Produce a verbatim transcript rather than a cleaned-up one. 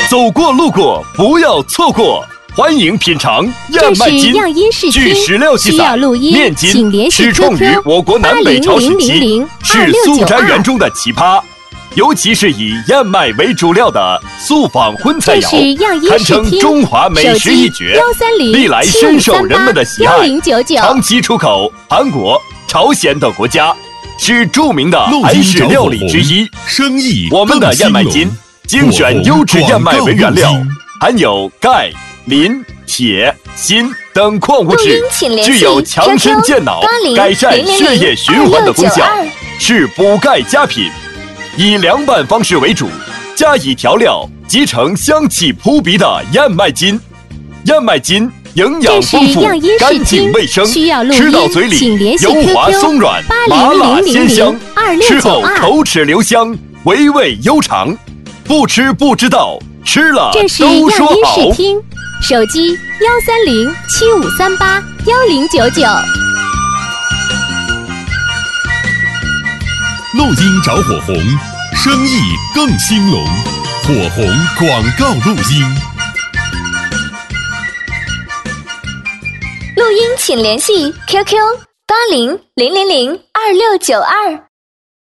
走过路过不要错过。欢迎品尝燕麦筋，据史料记载，面筋始创于我国南北朝时期，是素斋园中的奇葩。尤其是以燕麦为主料的素坊荤菜肴，堪称中华美食一绝，历来深受人们的喜爱，长期出口韩国、朝鲜等国家，是著名的韩式料理之一。 生意我们的燕麦筋精选优质燕麦为原料，含有钙、磷、铁、锌等矿物质，具有强身健脑、改善血液循环的功效，是补钙佳品。以凉拌方式为主，加以调料，即成香气扑鼻的燕麦筋。燕麦筋营养丰富，干净卫生，吃到嘴里油滑松软，麻辣鲜香，吃后口齿留香，回味悠长。不吃不知道，吃了都说好。 手机幺三零七五三八幺零九九。 录音找火红，生意更兴隆。火红广告录音。 录音请联系 Q Q 八零零零零二六九二。